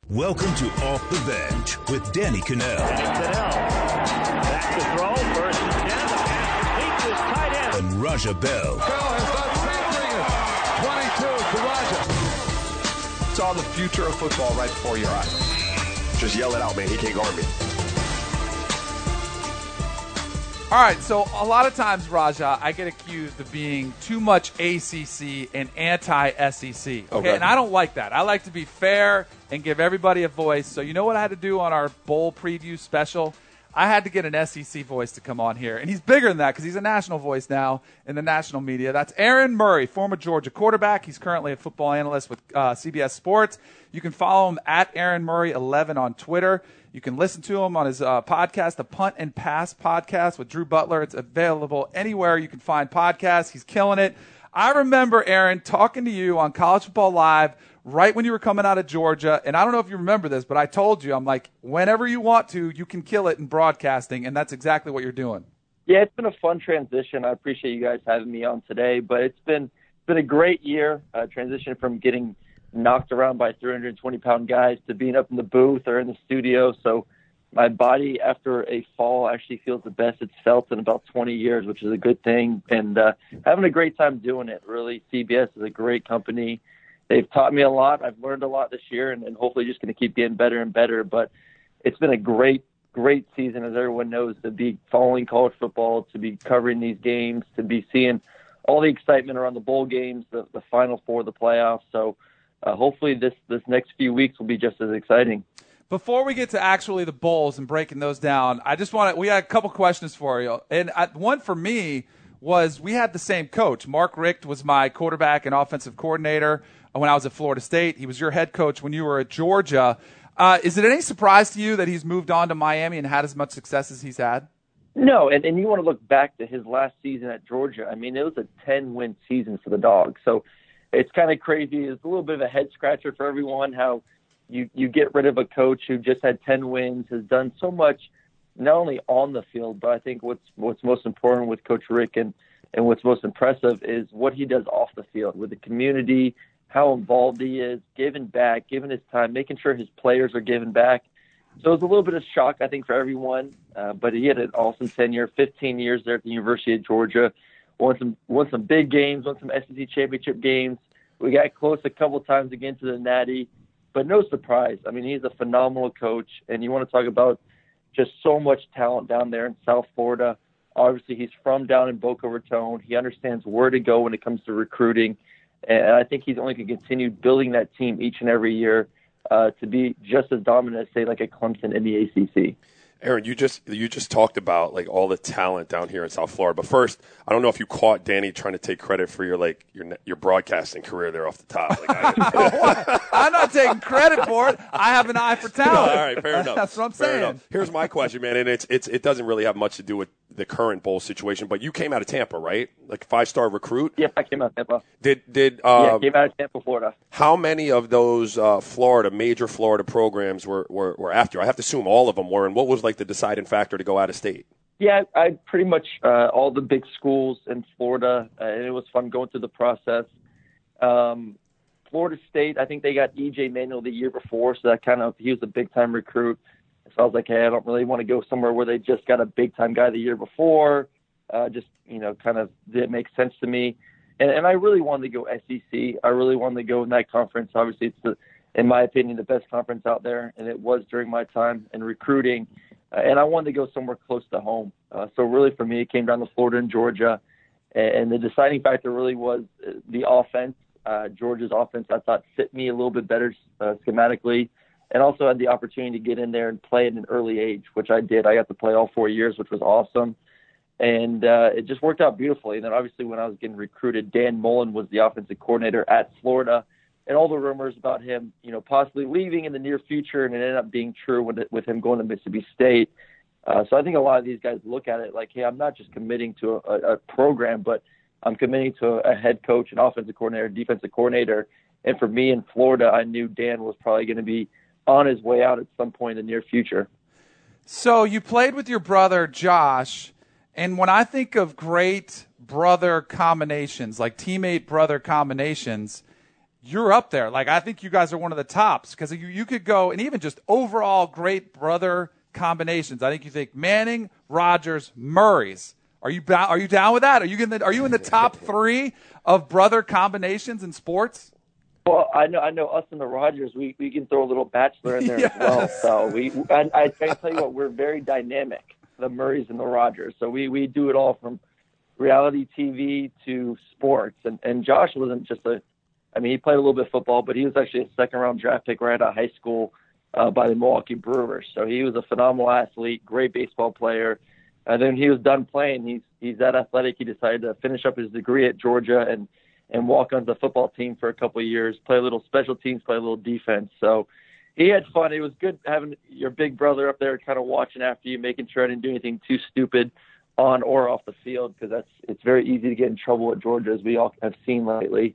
Welcome to Off the Bench with Danny Cannell. Back to throw, first and 10, the pass complete to his tight end. And Raja Bell. Bell has done something. 22 to Raja. Saw the future of football right before your eyes. Just yell it out, man. He can't guard me. All right, so a lot of times, Raja, I get accused of being too much ACC and anti-SEC. Okay, and I don't like that. I like to be fair and give everybody a voice. So you know what I had to do on our bowl preview special? I had to get an SEC voice to come on here. And he's bigger than that because he's a national voice now in the national media. That's Aaron Murray, former Georgia quarterback. He's currently a football analyst with CBS Sports. You can follow him at Aaron Murray 11 on Twitter. You can listen to him on his podcast, the Punt and Pass podcast with Drew Butler. It's available anywhere you can find podcasts. He's killing it. I remember, Aaron, talking to you on College Football Live right when you were coming out of Georgia. And I don't know if you remember this, but I told you, I'm like, whenever you want to, you can kill it in broadcasting. And that's exactly what you're doing. Yeah, it's been a fun transition. I appreciate you guys having me on today. But it's been a great year, transition from getting knocked around by 320-pound guys to being up in the booth or in the studio. So my body after a fall actually feels the best it's felt in about 20 years, which is a good thing. And having a great time doing it, really. CBS is a great company. They've taught me a lot. I've learned a lot this year, and hopefully just going to keep getting better and better. But it's been a great season, as everyone knows, to be following college football, to be covering these games, to be seeing all the excitement around the bowl games, the Final Four, the playoffs. So hopefully this next few weeks will be just as exciting. Before we get to actually the bowls and breaking those down, we got a couple questions for you. And one for me was we had the same coach. Mark Richt was my quarterback and offensive coordinator when I was at Florida State. He was your head coach when you were at Georgia. Is it any surprise to you that he's moved on to Miami and had as much success as he's had? No, and you want to look back to his last season at Georgia. I mean, it was a 10-win season for the Dogs. So it's kind of crazy. It's a little bit of a head-scratcher for everyone how you get rid of a coach who just had 10 wins, has done so much not only on the field, but I think what's most important with Coach Rick and what's most impressive is what he does off the field with the community, how involved he is, giving back, giving his time, making sure his players are giving back. So it was a little bit of shock, I think, for everyone. But he had an awesome tenure, 15 years there at the University of Georgia, won some big games, won some SEC championship games. We got close a couple times again to the Natty, but no surprise. I mean, he's a phenomenal coach, and you want to talk about just so much talent down there in South Florida. Obviously, he's from down in Boca Raton. He understands where to go when it comes to recruiting, and I think he's only going to continue building that team each and every year to be just as dominant as, say, like a Clemson in the ACC. Aaron, you just talked about like all the talent down here in South Florida. But first, I don't know if you caught Danny trying to take credit for your broadcasting career there off the top. I'm not taking credit for it. I have an eye for talent. All right, fair enough. That's what I'm saying. Here's my question, man, and it doesn't really have much to do with the current bowl situation. But you came out of Tampa, right? Like 5-star recruit. Yep, I came out of Tampa. Came out of Tampa, Florida. How many of those major Florida programs were after you? I have to assume all of them were. And what was like the deciding factor to go out of state? Yeah, I pretty much all the big schools in Florida, and it was fun going through the process. Florida State, I think they got E.J. Manuel the year before, so he was a big-time recruit. So I was like, hey, I don't really want to go somewhere where they just got a big-time guy the year before. Didn't make sense to me. And I really wanted to go SEC. I really wanted to go in that conference. Obviously, it's, in my opinion, the best conference out there, and it was during my time in recruiting. And I wanted to go somewhere close to home. So really for me, it came down to Florida and Georgia. And the deciding factor really was the offense. Georgia's offense, I thought, fit me a little bit better schematically. And also had the opportunity to get in there and play at an early age, which I did. I got to play all 4 years, which was awesome. And it just worked out beautifully. And then obviously when I was getting recruited, Dan Mullen was the offensive coordinator at Florida. And all the rumors about him, possibly leaving in the near future, and it ended up being true with him going to Mississippi State. So I think a lot of these guys look at it like, hey, I'm not just committing to a program, but I'm committing to a head coach, an offensive coordinator, defensive coordinator. And for me in Florida, I knew Dan was probably going to be on his way out at some point in the near future. So you played with your brother, Josh, and when I think of great brother combinations, like teammate-brother combinations, you're up there. Like, I think you guys are one of the tops because you could go, and even just overall great brother combinations. I think you think Manning, Rodgers, Murray's. Are you down with that? Are you in the top 3 of brother combinations in sports? Well, I know us and the Rodgers, we can throw a little bachelor in there as well. So I can tell you what, we're very dynamic, the Murrays and the Rodgers. So we do it all from reality TV to sports. And Josh wasn't just he played a little bit of football, but he was actually a second-round draft pick right out of high school by the Milwaukee Brewers. So he was a phenomenal athlete, great baseball player. And then he was done playing. He's that athletic. He decided to finish up his degree at Georgia and walk onto the football team for a couple of years, play a little special teams, play a little defense. So he had fun. It was good having your big brother up there kind of watching after you, making sure I didn't do anything too stupid on or off the field, because it's very easy to get in trouble at Georgia, as we all have seen lately.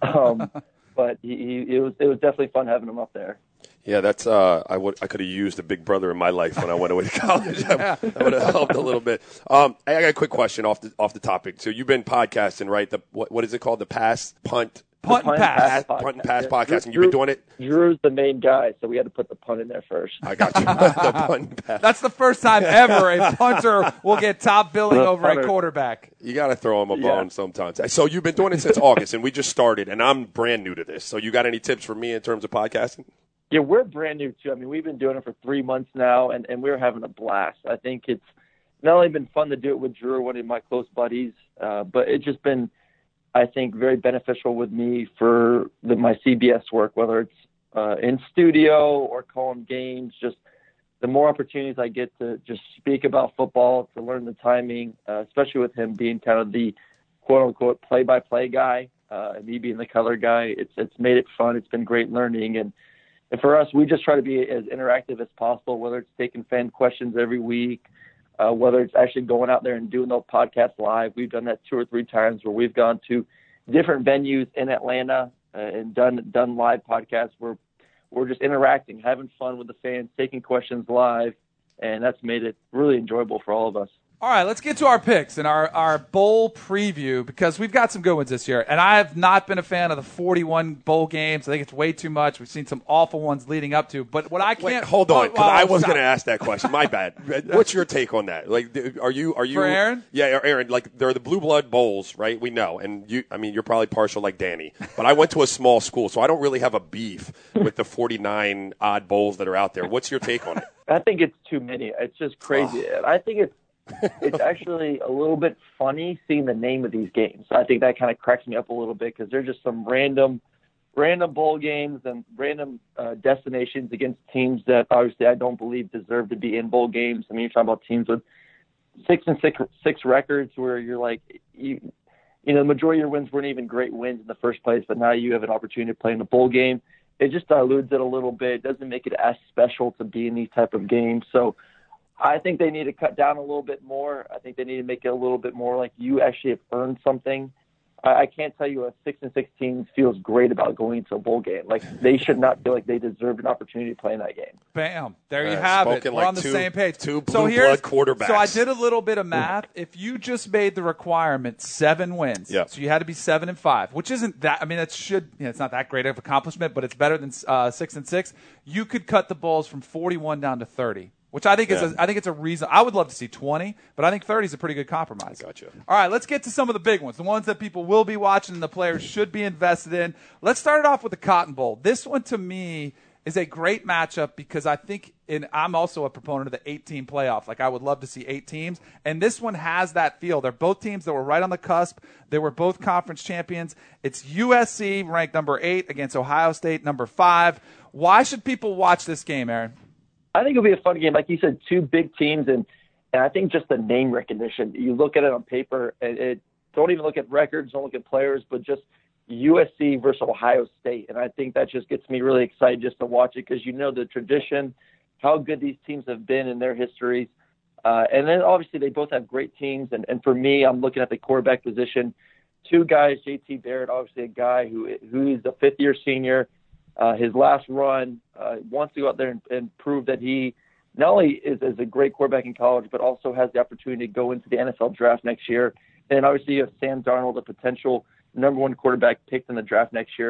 But it was definitely fun having him up there. Yeah, that's I could have used a big brother in my life when I went away to college. That would have helped a little bit. I got a quick question off the topic. So you've been podcasting, right? What is it called? The punt and pass podcasting. You've been doing it. Drew's the main guy, so we had to put the punt in there first. I got you. The punt and pass. That's the first time ever a punter will get top billing over a quarterback. You got to throw him a bone sometimes. So you've been doing it since August, and we just started, and I'm brand new to this. So you got any tips for me in terms of podcasting? Yeah, we're brand new too. I mean, we've been doing it for 3 months now, and we're having a blast. I think it's not only been fun to do it with Drew, one of my close buddies, but it's just been, I think, very beneficial with me for my CBS work, whether it's in studio or calling games. Just the more opportunities I get to just speak about football, to learn the timing, especially with him being kind of the quote-unquote play-by-play guy, and me being the color guy, it's made it fun. It's been great learning, and for us, we just try to be as interactive as possible, whether it's taking fan questions every week, whether it's actually going out there and doing those podcasts live. We've done that 2 or 3 times where we've gone to different venues in Atlanta and done live podcasts where we're just interacting, having fun with the fans, taking questions live, and that's made it really enjoyable for all of us. All right, let's get to our picks and our bowl preview, because we've got some good ones this year. And I have not been a fan of the 41 bowl games. I think it's way too much. We've seen some awful ones leading up to. But what I can't – Wait, hold on, because I was going to ask that question. My bad. What's your take on that? Like, are you for Aaron? Yeah, Aaron. Like, they're the blue blood bowls, right? We know, and you're probably partial like Danny. But I went to a small school, so I don't really have a beef with the 49 odd bowls that are out there. What's your take on it? I think it's too many. It's just crazy. I think it's actually a little bit funny seeing the name of these games. I think that kind of cracks me up a little bit, because they're just some random bowl games and random destinations against teams that obviously I don't believe deserve to be in bowl games. I mean, you're talking about teams with 6-6 records where you're like, the majority of your wins weren't even great wins in the first place, but now you have an opportunity to play in a bowl game. It just dilutes it a little bit. It doesn't make it as special to be in these type of games. So I think they need to cut down a little bit more. I think they need to make it a little bit more like you actually have earned something. I can't tell you a 6-6 team feels great about going to a bowl game. Like, they should not feel like they deserve an opportunity to play in that game. Bam. There you have it. We're on the same page. Two blue blood quarterbacks. So I did a little bit of math. If you just made the requirement 7 wins, so you had to be 7-5, which isn't that. I mean, it's not that great of accomplishment, but it's better than 6-6. You could cut the bowls from 41 down to 30. Which I think it's a reason. I would love to see 20, but I think 30 is a pretty good compromise. Gotcha. All right, let's get to some of the big ones, the ones that people will be watching and the players should be invested in. Let's start it off with the Cotton Bowl. This one, to me, is a great matchup because I think, and I'm also a proponent of the 8-team playoff. Like, I would love to see 8 teams, and this one has that feel. They're both teams that were right on the cusp. They were both conference champions. It's USC ranked number 8 against Ohio State number 5. Why should people watch this game, Aaron? I think it'll be a fun game. Like you said, 2 big teams, and I think just the name recognition. You look at it on paper, and don't even look at records, don't look at players, but just USC versus Ohio State. And I think that just gets me really excited just to watch it, because the tradition, how good these teams have been in their histories. And then obviously they both have great teams. And for me, I'm looking at the quarterback position. 2 guys, JT Barrett, obviously a guy who is a 5th-year senior. His last run, wants to go out there and prove that he not only is a great quarterback in college, but also has the opportunity to go into the NFL draft next year. And obviously you have Sam Darnold, a potential number 1 quarterback picked in the draft next year.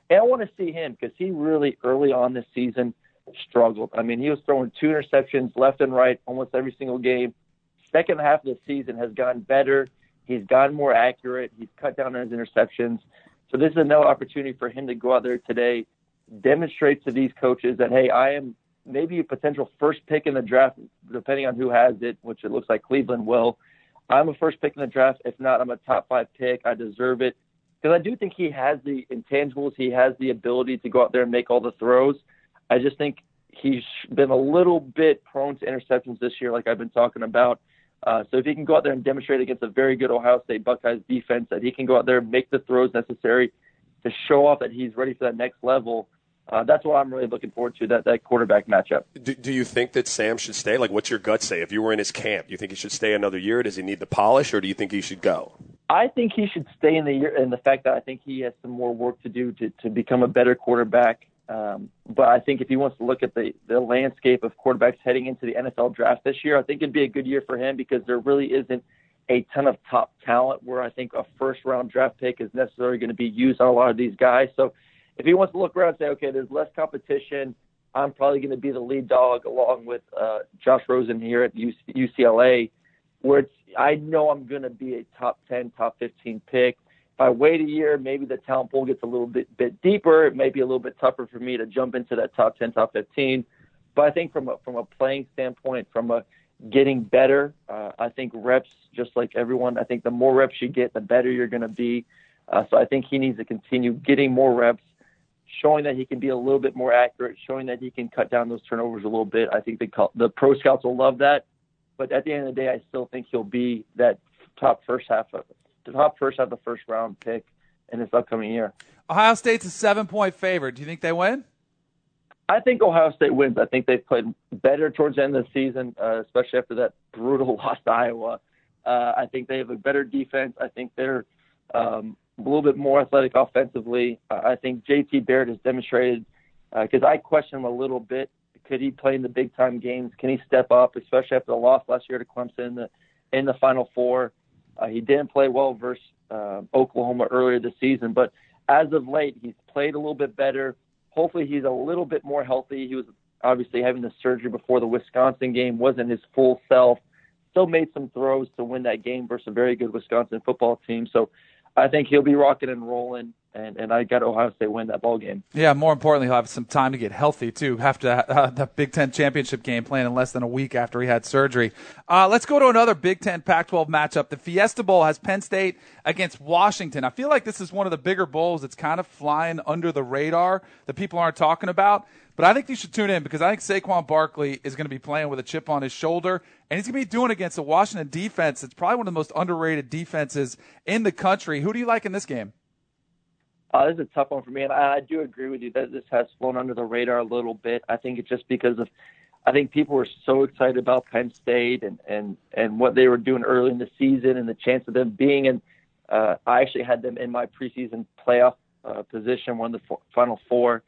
And I want to see him because he really, early on this season, struggled. I mean, he was throwing 2 interceptions left and right almost every single game. Second half of the season has gotten better. He's gotten more accurate. He's cut down on his interceptions. So this is another opportunity for him to go out there today, demonstrate to these coaches that, hey, I am maybe a potential first pick in the draft, depending on who has it, which it looks like Cleveland will. I'm a first pick in the draft. If not, I'm a top 5 pick. I deserve it. Because I do think he has the intangibles. He has the ability to go out there and make all the throws. I just think he's been a little bit prone to interceptions this year, like I've been talking about. So if he can go out there and demonstrate against a very good Ohio State Buckeyes defense that he can go out there and make the throws necessary to show off that he's ready for that next level, that's what I'm really looking forward to, that quarterback matchup. Do you think that Sam should stay? Like, what's your gut say? If you were in his camp, do you think he should stay another year? Does he need the polish, or do you think he should go? I think he should stay in the year, and the fact that I think he has some more work to do to become a better quarterback. But I think if he wants to look at the landscape of quarterbacks heading into the NFL draft this year, I think it'd be a good year for him because there really isn't a ton of top talent where I think a first-round draft pick is necessarily going to be used on a lot of these guys. So if he wants to look around and say, okay, there's less competition, I'm probably going to be the lead dog along with Josh Rosen here at UCLA, where I know I'm going to be a top 10, top 15 pick. If I wait a year, maybe the talent pool gets a little bit deeper. It may be a little bit tougher for me to jump into that top 10, top 15. But I think from a playing standpoint, from a getting better, I think reps, just like everyone, I think the more reps you get, the better you're going to be. So I think he needs to continue getting more reps, showing that he can be a little bit more accurate, showing that he can cut down those turnovers a little bit. I think the pro scouts will love that. But at the end of the day, I still think he'll be that top first half of the first round pick in this upcoming year. Ohio State's a 7-point favorite. Do you think they win? I think Ohio State wins. I think they've played better towards the end of the season, especially after that brutal loss to Iowa. I think they have a better defense. I think they're a little bit more athletic offensively. I think JT Barrett has demonstrated, because I question him a little bit, could he play in the big-time games? Can he step up, especially after the loss last year to Clemson in the Final Four? He didn't play well versus Oklahoma earlier this season, but as of late, he's played a little bit better. Hopefully he's a little bit more healthy. He was obviously having the surgery before the Wisconsin game, wasn't his full self, still made some throws to win that game versus a very good Wisconsin football team. So I think he'll be rocking and rolling, and I got Ohio State win that ball game. Yeah, more importantly, he'll have some time to get healthy, too. Have to the Big Ten championship game playing in less than a week after he had surgery. Let's go to another Big Ten Pac-12 matchup. The Fiesta Bowl has Penn State against Washington. I feel like this is one of the bigger bowls that's kind of flying under the radar that people aren't talking about. But I think you should tune in because I think Saquon Barkley is going to be playing with a chip on his shoulder, and he's going to be doing it against a Washington defense that's probably one of the most underrated defenses in the country. Who do you like in this game? This is a tough one for me, and I do agree with you that this has flown under the radar a little bit. I think it's just because I think people were so excited about Penn State and what they were doing early in the season and the chance of them being in. I actually had them in my preseason playoff position, one of the Final Four.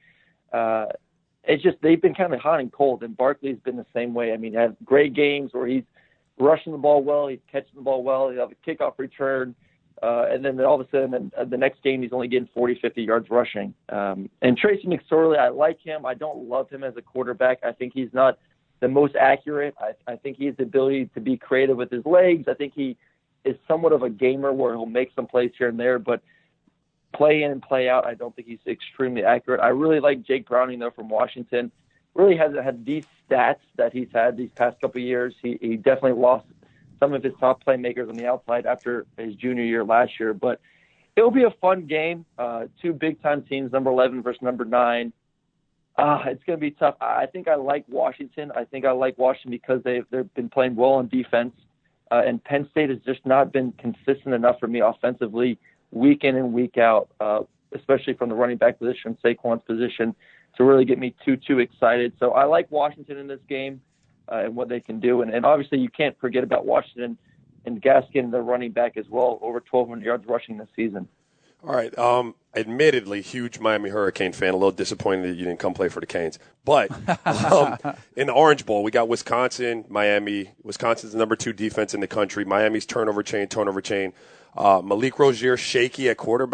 It's just they've been kind of hot and cold, and Barkley's been the same way. I mean, he had great games where he's rushing the ball well, he's catching the ball well, he'll have a kickoff return, and then all of a sudden, the next game, he's only getting 40, 50 yards rushing. And Tracy McSorley, I like him. I don't love him as a quarterback. I think he's not the most accurate. I think he has the ability to be creative with his legs. I think he is somewhat of a gamer where he'll make some plays here and there, but play in and play out, I don't think he's extremely accurate. I really like Jake Browning, though, from Washington. Really hasn't had these stats that he's had these past couple of years. He definitely lost some of his top playmakers on the outside after his junior year last year. But it'll be a fun game. 2 big-time teams, number 11 versus number 9. It's going to be tough. I think I like Washington. I think I like Washington because they've been playing well on defense. And Penn State has just not been consistent enough for me offensively week in and week out, especially from the running back position, Saquon's position, to really get me too excited. So I like Washington in this game and what they can do. And obviously you can't forget about Washington and Gaskin, the running back as well, over 1,200 yards rushing this season. All right. Admittedly, huge Miami Hurricane fan. A little disappointed that you didn't come play for the Canes. But in the Orange Bowl, we got Wisconsin, Miami. Wisconsin's the number 2 defense in the country. Miami's turnover chain. Malik Rozier shaky at quarterback.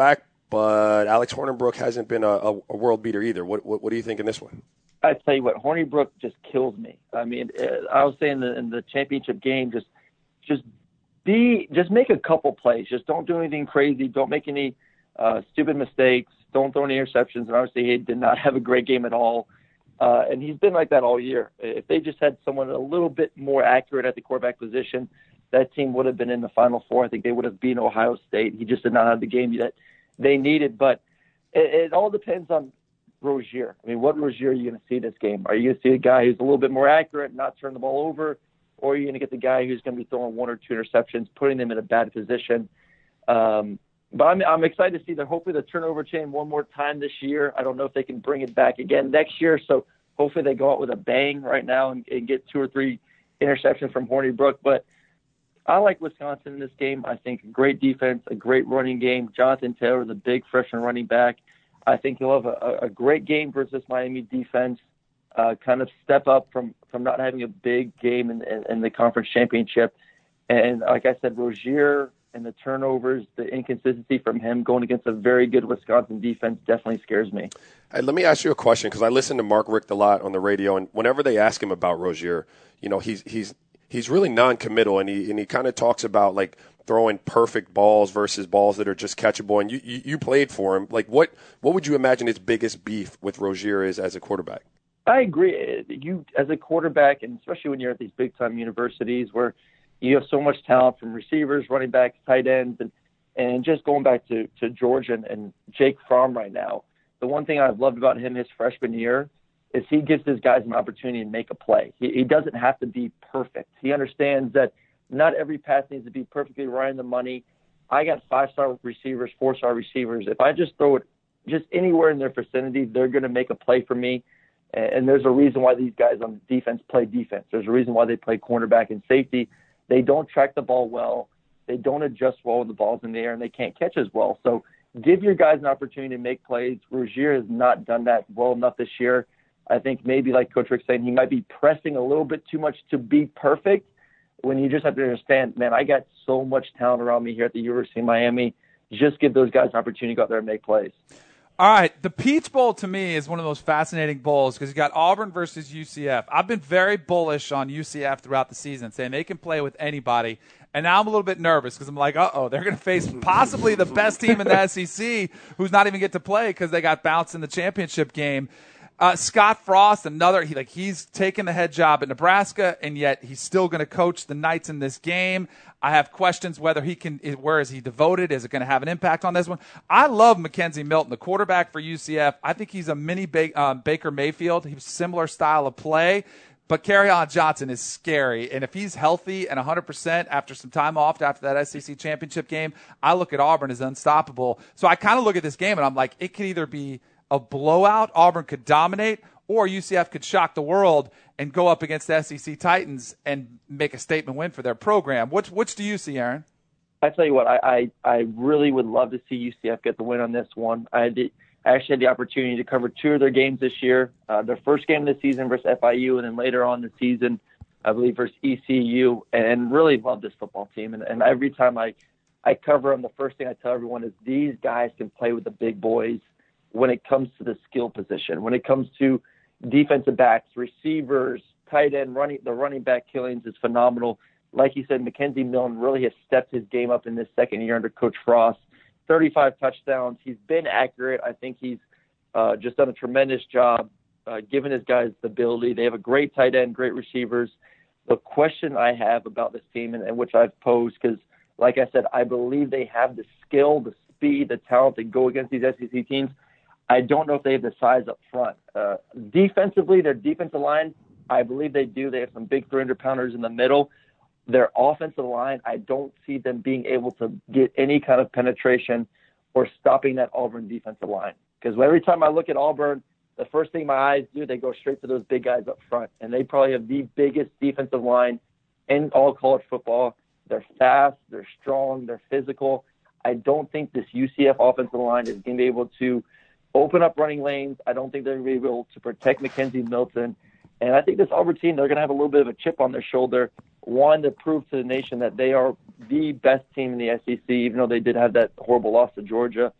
but Alex Hornibrook hasn't been a world beater either. What do you think in this one? I tell you what, Hornibrook just kills me. I mean, I was saying in the championship game, just make a couple plays. Just don't do anything crazy. Don't make any stupid mistakes. Don't throw any interceptions. And obviously, he did not have a great game at all. And he's been like that all year. If they just had someone a little bit more accurate at the quarterback position, that team would have been in the Final Four. I think they would have beaten Ohio State. He just did not have the game that they needed. But it all depends on Rozier. I mean, what Rozier are you going to see this game? Are you going to see a guy who's a little bit more accurate, not turn the ball over, or are you going to get the guy who's going to be throwing one or two interceptions, putting them in a bad position? But I'm excited to see hopefully the turnover chain one more time this year. I don't know if they can bring it back again next year, so hopefully they go out with a bang right now and get 2 or 3 interceptions from Hornibrook. But I like Wisconsin in this game. I think great defense, a great running game. Jonathan Taylor, the big freshman running back. I think he'll have a great game versus Miami defense, kind of step up from not having a big game in the conference championship. And like I said, Rozier and the turnovers, the inconsistency from him going against a very good Wisconsin defense definitely scares me. Hey, let me ask you a question, because I listen to Mark Richt a lot on the radio, and whenever they ask him about Rozier, he's really non-committal, and he kind of talks about like throwing perfect balls versus balls that are just catchable. And you played for him. Like what would you imagine his biggest beef with Rozier is as a quarterback? I agree. You as a quarterback, and especially when you're at these big-time universities where you have so much talent from receivers, running backs, tight ends, and just going back to Georgia and Jake Fromm right now, the one thing I've loved about him his freshman year is he gives his guys an opportunity to make a play. He doesn't have to be perfect. He understands that not every pass needs to be perfectly right in the money. I got 5-star receivers, 4-star receivers. If I just throw it just anywhere in their vicinity, they're going to make a play for me. And there's a reason why these guys on defense play defense. There's a reason why they play cornerback and safety. They don't track the ball well. They don't adjust well when the ball's in the air, and they can't catch as well. So give your guys an opportunity to make plays. Rozier has not done that well enough this year. I think maybe like Coach Rick saying, he might be pressing a little bit too much to be perfect, when you just have to understand, man, I got so much talent around me here at the University of Miami. Just give those guys an opportunity to go out there and make plays. All right, the Peach Bowl to me is one of the most fascinating bowls because you got Auburn versus UCF. I've been very bullish on UCF throughout the season, saying they can play with anybody. And now I'm a little bit nervous because I'm like, they're going to face possibly the best team in the SEC who's not even get to play because they got bounced in the championship game. Scott Frost, he's taken the head job at Nebraska, and yet he's still going to coach the Knights in this game. I have questions whether where is he devoted? Is it going to have an impact on this one? I love Mackenzie Milton, the quarterback for UCF. I think he's a mini Baker Mayfield. He's a similar style of play. But Kerryon Johnson is scary, and if he's healthy and 100% after some time off after that SEC championship game, I look at Auburn as unstoppable. So I kind of look at this game, and I'm like, it could either be a blowout, Auburn could dominate, or UCF could shock the world and go up against the SEC Titans and make a statement win for their program. Which do you see, Aaron? I tell you what, I really would love to see UCF get the win on this one. I actually had the opportunity to cover 2 of their games this year. Their first game of the season versus FIU, and then later on in the season, I believe, versus ECU, and really love this football team. And every time I cover them, the first thing I tell everyone is these guys can play with the big boys when it comes to the skill position, when it comes to defensive backs, receivers, tight end, the running back killings is phenomenal. Like you said, Mackenzie Milton really has stepped his game up in this second year under Coach Frost. 35 touchdowns. He's been accurate. I think he's just done a tremendous job giving his guys the ability. They have a great tight end, great receivers. The question I have about this team, and which I've posed, because like I said, I believe they have the skill, the speed, the talent to go against these SEC teams. I don't know if they have the size up front. Defensively, their defensive line, I believe they do. They have some big 300-pounders in the middle. Their offensive line, I don't see them being able to get any kind of penetration or stopping that Auburn defensive line. Because every time I look at Auburn, the first thing my eyes do, they go straight to those big guys up front. And they probably have the biggest defensive line in all college football. They're fast, they're strong, they're physical. I don't think this UCF offensive line is going to be able to open up running lanes. I don't think they're going to be able to protect Mackenzie Milton. And I think this Auburn team, they're going to have a little bit of a chip on their shoulder, one, to prove to the nation that they are the best team in the SEC, even though they did have that horrible loss to Georgia.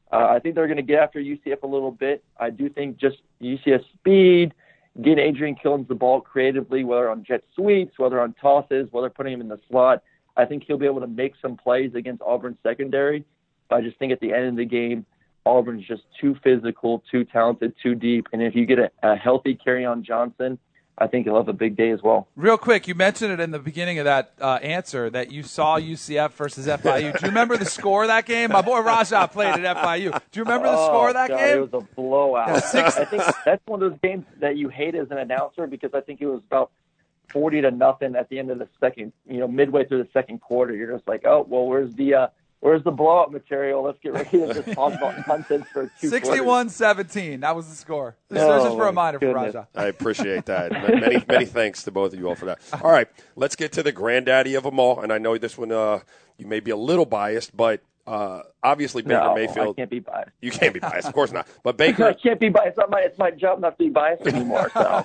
I think they're going to get after UCF a little bit. I do think just UCF speed, getting Adrian Killins the ball creatively, whether on jet sweeps, whether on tosses, whether putting him in the slot. I think he'll be able to make some plays against Auburn's secondary. But I just think at the end of the game, Auburn's just too physical, too talented, too deep. And if you get a healthy Kerryon Johnson, I think he'll have a big day as well. Real quick, you mentioned it in the beginning of that answer that you saw UCF versus FIU. Do you remember the score of that game? My boy Raja played at FIU. Do you remember the score of that game? It was a blowout. I think that's one of those games that you hate as an announcer because I think it was about 40-0 at the end of the second, midway through the second quarter. You're just like, oh, well, where's the blowout material? Let's get ready to just talk about nonsense for 2 quarters. 61-17. That was the score. Just a reminder for Raja. I appreciate that. Many thanks to both of you all for that. All right, let's get to the granddaddy of them all. And I know this one you may be a little biased, but obviously Baker Mayfield. I can't be biased. You can't be biased, of course not. But Baker, I can't be biased. It's my job not to be biased anymore. So.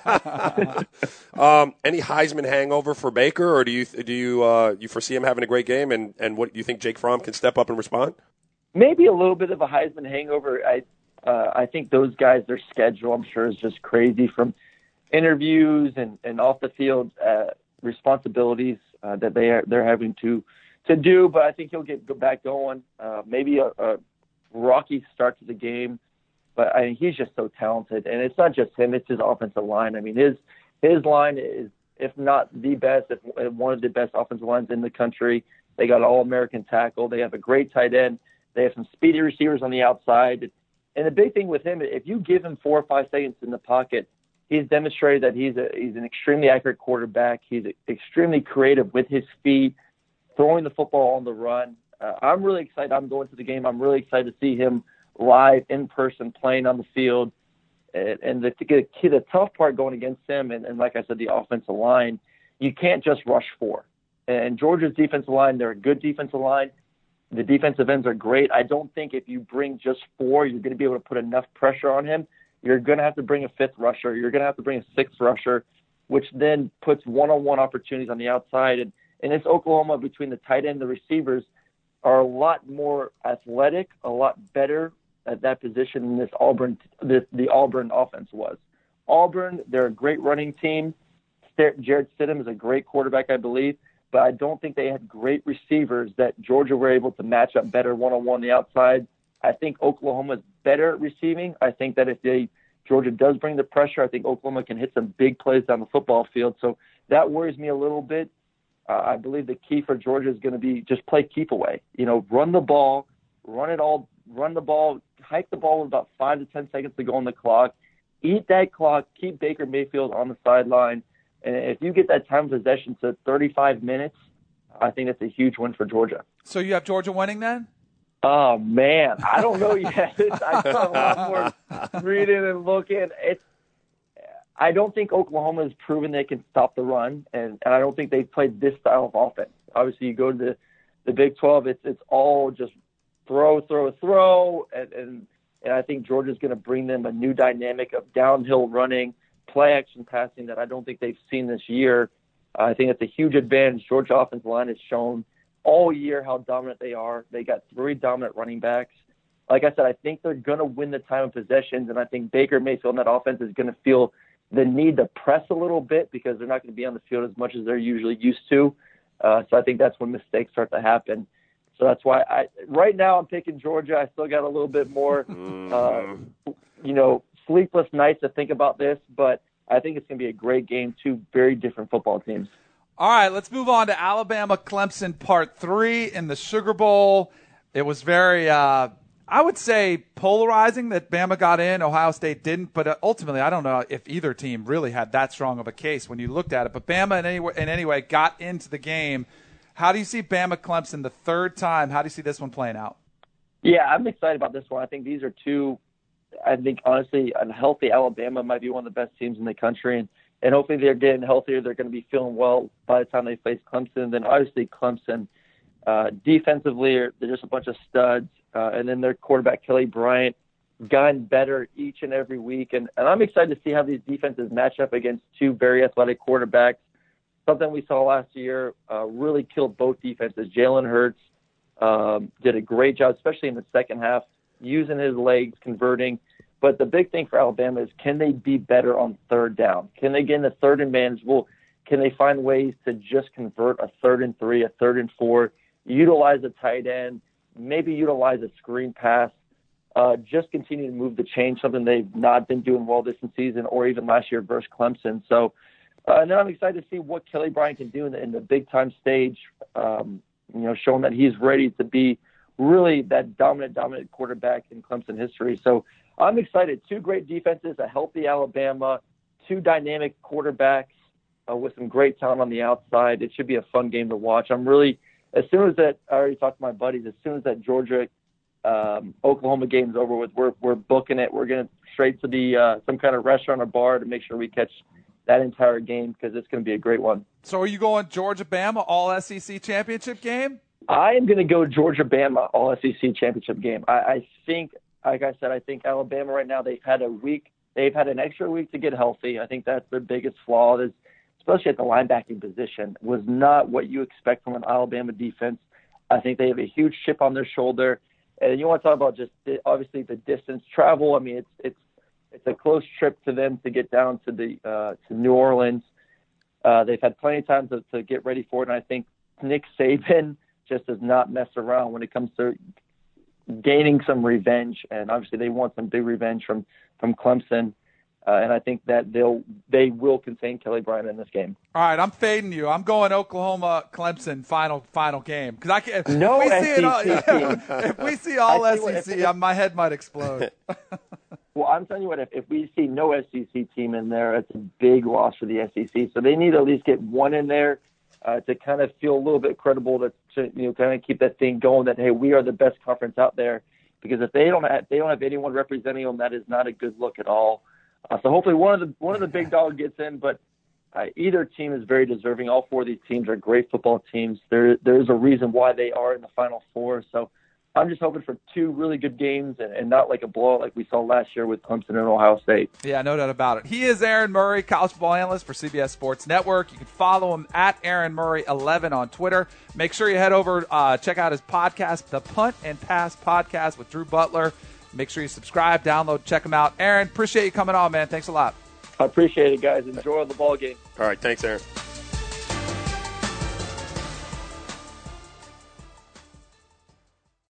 Any Heisman hangover for Baker, or do you foresee him having a great game? And what do you think Jake Fromm can step up and respond? Maybe a little bit of a Heisman hangover. I think those guys, their schedule, I'm sure, is just crazy from interviews and off the field responsibilities that they're having to do, but I think he'll get back going. Maybe a rocky start to the game, but he's just so talented. And it's not just him; it's his offensive line. I mean, his line is, if not the best, if one of the best offensive lines in the country. They got an All-American tackle. They have a great tight end. They have some speedy receivers on the outside. And the big thing with him, if you give him 4 or 5 seconds in the pocket, he's demonstrated that he's an extremely accurate quarterback. He's extremely creative with his feet, throwing the football on the run. I'm really excited. I'm going to the game. I'm really excited to see him live in person playing on the field. And the tough part going against him, and like I said, the offensive line, you can't just rush 4. And Georgia's defensive line, they're a good defensive line. The defensive ends are great. I don't think if you bring just 4, you're going to be able to put enough pressure on him. You're going to have to bring a 5th rusher. You're going to have to bring a 6th rusher, which then puts one-on-one opportunities on the outside. And it's Oklahoma, between the tight end and the receivers, are a lot more athletic, a lot better at that position than the Auburn offense was. Auburn, they're a great running team. Jarrett Stidham is a great quarterback, I believe, but I don't think they had great receivers that Georgia were able to match up better one-on-one on the outside. I think Oklahoma is better at receiving. I think that if Georgia does bring the pressure, I think Oklahoma can hit some big plays down the football field. So that worries me a little bit. I believe the key for Georgia is going to be just play keep away. Run the ball, run the ball, hike the ball with about 5 to 10 seconds to go on the clock. Eat that clock, keep Baker Mayfield on the sideline. And if you get that time of possession to 35 minutes, I think that's a huge win for Georgia. So you have Georgia winning then? Oh, man. I don't know yet. I got a lot more reading and looking. I don't think Oklahoma has proven they can stop the run, and I don't think they've played this style of offense. Obviously, you go to the Big 12, it's all just throw, and I think Georgia's going to bring them a new dynamic of downhill running, play-action passing that I don't think they've seen this year. I think it's a huge advantage. Georgia offensive line has shown all year how dominant they are. They got 3 dominant running backs. Like I said, I think they're going to win the time of possessions, and I think Baker Mayfield in that offense is going to feel the need to press a little bit because they're not going to be on the field as much as they're usually used to. So I think that's when mistakes start to happen. So that's why right now I'm picking Georgia. I still got a little bit more, sleepless nights to think about this, but I think it's going to be a great game. 2 very different football teams. All right, let's move on to Alabama-Clemson Part 3 in the Sugar Bowl. It was very, I would say, polarizing that Bama got in, Ohio State didn't, but ultimately I don't know if either team really had that strong of a case when you looked at it. But Bama, in any way, got into the game. How do you see Bama-Clemson the 3rd time? How do you see this one playing out? Yeah, I'm excited about this one. I think these are 2, I think, honestly, a healthy Alabama might be one of the best teams in the country. And hopefully they're getting healthier. They're going to be feeling well by the time they face Clemson. Then obviously Clemson, defensively, they're just a bunch of studs. And then their quarterback, Kelly Bryant, gotten better each and every week. And I'm excited to see how these defenses match up against 2 very athletic quarterbacks. Something we saw last year really killed both defenses. Jalen Hurts did a great job, especially in the second half, using his legs, converting. But the big thing for Alabama is, can they be better on third down? Can they get in the third and manageable? Can they find ways to just convert a 3rd and 3, a 3rd and 4, utilize a tight end, maybe utilize a screen pass, just continue to move the chain, something they've not been doing well this season or even last year versus Clemson. So and then I'm excited to see what Kelly Bryant can do in the big-time stage, showing that he's ready to be really that dominant quarterback in Clemson history. So I'm excited. 2 great defenses, a healthy Alabama, 2 dynamic quarterbacks with some great talent on the outside. It should be a fun game to watch. I'm really, as soon as that, I already talked to my buddies, as soon as that Georgia Oklahoma game's over with, we're booking it. We're going to straight to the some kind of restaurant or bar to make sure we catch that entire game because it's going to be a great one. So are you going Georgia-Bama all-SEC championship game? I am going to go Georgia-Bama all-SEC championship game. I think, like I said, I think Alabama right now, they've had an extra week to get healthy. I think that's their biggest flaw, especially at the linebacking position, was not what you expect from an Alabama defense. I think they have a huge chip on their shoulder. And you want to talk about just obviously the distance travel. I mean, it's a close trip to them to get down to to New Orleans. They've had plenty of time to get ready for it, and I think Nick Saban just does not mess around when it comes to gaining some revenge. And obviously, they want some big revenge from Clemson. And I think that they will contain Kelly Bryant in this game. All right, I'm fading you. I'm going Oklahoma-Clemson final game because I can't. No SEC team. If we see all SEC, my head might explode. Well, I'm telling you what, if we see no SEC team in there, it's a big loss for the SEC. So they need to at least get one in there to kind of feel a little bit credible, to kind of keep that thing going that, hey, we are the best conference out there. Because if they don't have anyone representing them, that is not a good look at all. So hopefully one of the big dogs gets in, but either team is very deserving. All 4 of these teams are great football teams. There's a reason why they are in the Final Four. So I'm just hoping for 2 really good games and not like a blowout like we saw last year with Clemson and Ohio State. Yeah, no doubt about it. He is Aaron Murray, college football analyst for CBS Sports Network. You can follow him at Aaron Murray11 on Twitter. Make sure you head over, check out his podcast, The Punt and Pass Podcast with Drew Butler. Make sure you subscribe, download, check him out. Aaron, appreciate you coming on, man. Thanks a lot. I appreciate it, guys. Enjoy the ball game. All right, thanks, Aaron.